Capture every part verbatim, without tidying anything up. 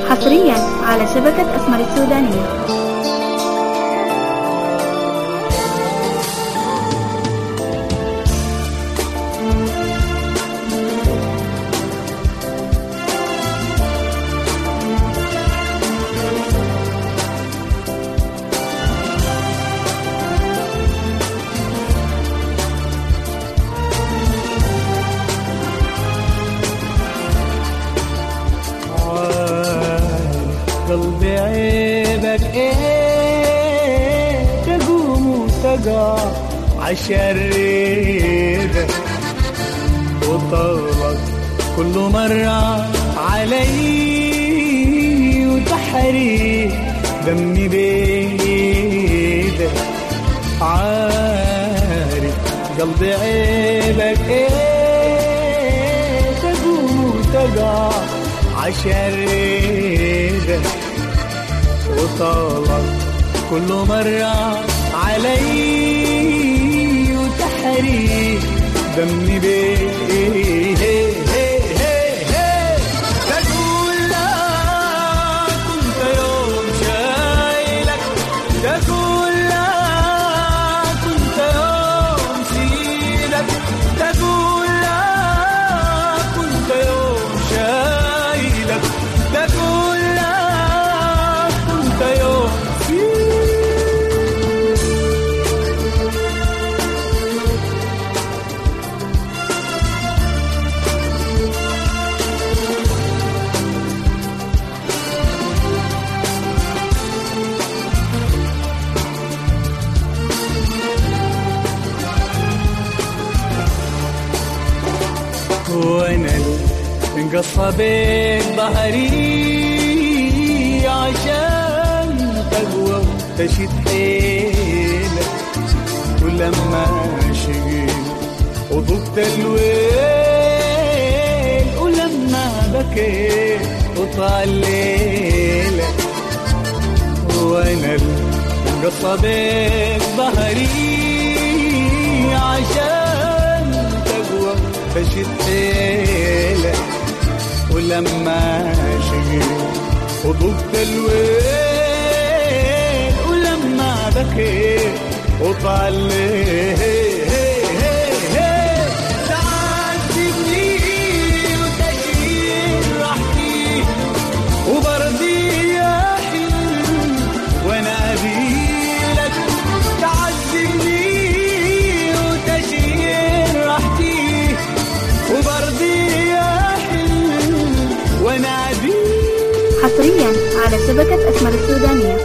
حصريا على شبكة أسمر السودانية. قلبي عيبك ايه تقوم وتقع عشريدك وطلق كل مرة علي وتحريك دمي بيدك. عارف قلبي عيبك ايه تقوم وتقع عشريدك وطلق كل مرة علي وتحريك دمي بيه. تقول لا كنت يوم شايلك، تقول لا كنت يوم سيدك، تقول لا كنت يوم شايلك، تقول لا كنت يوم وانا انقصى بيك ظهري عشان تقوى وتشد حيلك. ولما شقيت وضبت الويل ولما بكيت وطال ليلك، وانا انقصى بيك ظهري عشان تقوى تشد حيلك. ولما شقيت وضبت الويل ولما بكيت وطال تعذبني وتشيل راحتي وبرضي يحن واناديلك. تعذبني وتشيل راحتي وبرضي ونادي. حصريا على شبكة أسمر السودانية.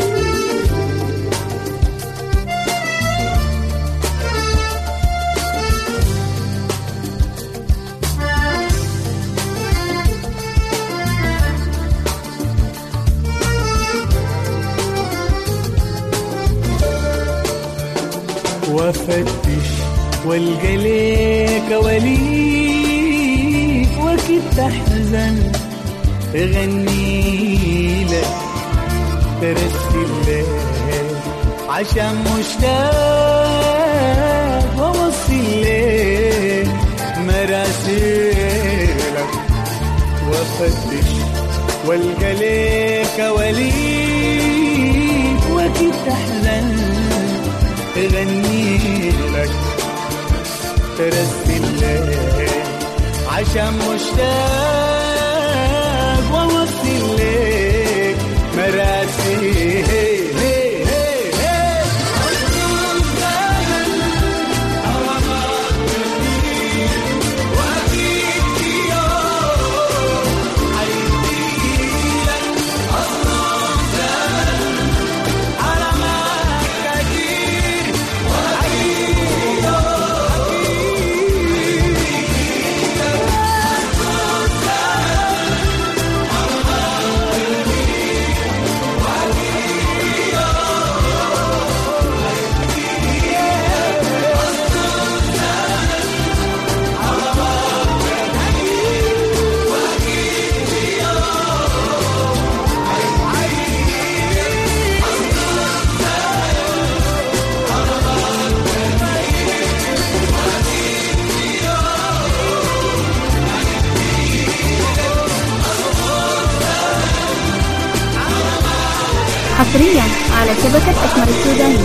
وفتش والقى ليك وليك وكنت تحزن اغني لك ترسل لك عشان مشتاق ووصل لك مراسلك. وفتش والقى ليك وليك وكنت تحزن اغني لك ترسل لك عشان مشتاق ووصل لك مراسيل. حصريا على شبكة أسمر السودانية.